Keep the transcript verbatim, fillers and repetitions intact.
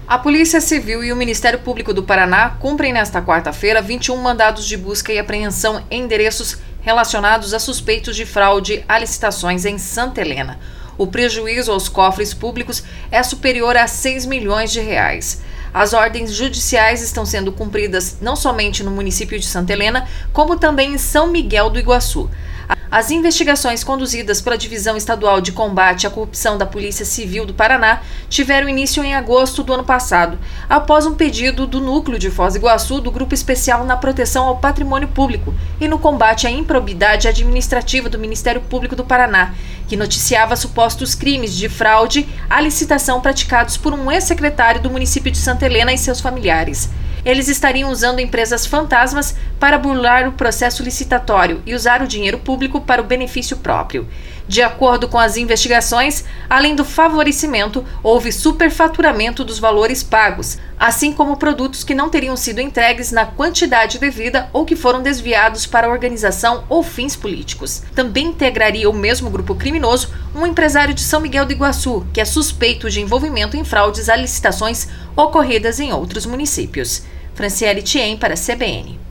A Polícia Civil e o Ministério Público do Paraná cumprem nesta quarta-feira vinte e um mandados de busca e apreensão em endereços relacionados a suspeitos de fraude a licitações em Santa Helena. O prejuízo aos cofres públicos é superior a seis milhões de reais. As ordens judiciais estão sendo cumpridas não somente no município de Santa Helena, como também em São Miguel do Iguaçu. As investigações conduzidas pela Divisão Estadual de Combate à Corrupção da Polícia Civil do Paraná tiveram início em agosto do ano passado, após um pedido do Núcleo de Foz do Iguaçu do Grupo Especial na Proteção ao Patrimônio Público e no combate à improbidade administrativa do Ministério Público do Paraná, que noticiava supostos crimes de fraude à licitação praticados por um ex-secretário do município de Santa Helena e seus familiares. Eles estariam usando empresas fantasmas para burlar o processo licitatório e usar o dinheiro público para o benefício próprio. De acordo com as investigações, além do favorecimento, houve superfaturamento dos valores pagos, assim como produtos que não teriam sido entregues na quantidade devida ou que foram desviados para a organização ou fins políticos. Também integraria o mesmo grupo criminoso um empresário de São Miguel do Iguaçu, que é suspeito de envolvimento em fraudes a licitações ocorridas em outros municípios. Franciele Thiem para a C B N.